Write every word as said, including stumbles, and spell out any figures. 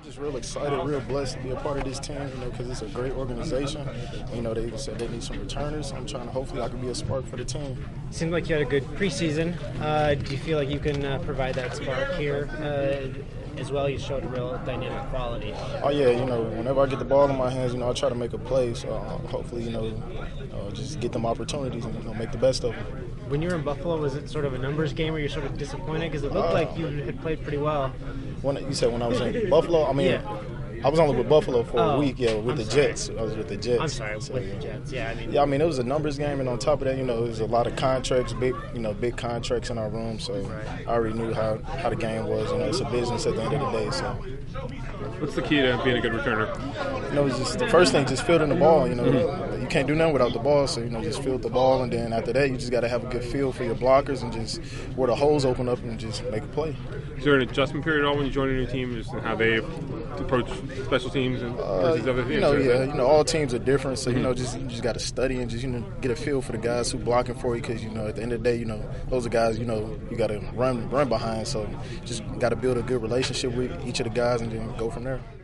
Just real excited, real blessed to be a part of this team, you know, because it's a great organization. You know, they said they need some returners. I'm trying to, hopefully I can be a spark for the team. Seemed like you had a good preseason. Uh, do you feel like you can uh, provide that spark here uh, as well? You showed a real dynamic quality. Oh, yeah, you know, whenever I get the ball in my hands, you know, I try to make a play. So uh, hopefully, you know, uh, just get them opportunities and, you know, make the best of them. When you were in Buffalo, was it sort of a numbers game where you're sort of disappointed? Because it looked uh, like you had played pretty well. When you said when I was in Buffalo, I mean, yeah. I was only with Buffalo for oh, a week, yeah, with I'm the sorry. Jets. I was with the Jets. I'm sorry, so, with the Jets. Yeah, I mean, yeah, I mean, it was a numbers game, and on top of that, you know, there's a lot of contracts, big, you know, big contracts in our room. So right. I already knew how, how the game was. You know, it's a business at the end of the day. So what's the key to being a good returner? You know, it's just the first thing, just fielding the ball. You know, mm-hmm. you can't do nothing without the ball. So you know, just field the ball, and then after that, you just got to have a good feel for your blockers and just where the holes open up and just make a play. Is there an adjustment period at all when you join a new team, just how they approach special teams and versus uh, other teams? You know, yeah, you know, all teams are different, so mm-hmm. you know, just you just got to study and just you know get a feel for the guys who blocking for you, because you know at the end of the day, you know those are guys you know you got to run run behind. So just got to build a good relationship with each of the guys and then go from there.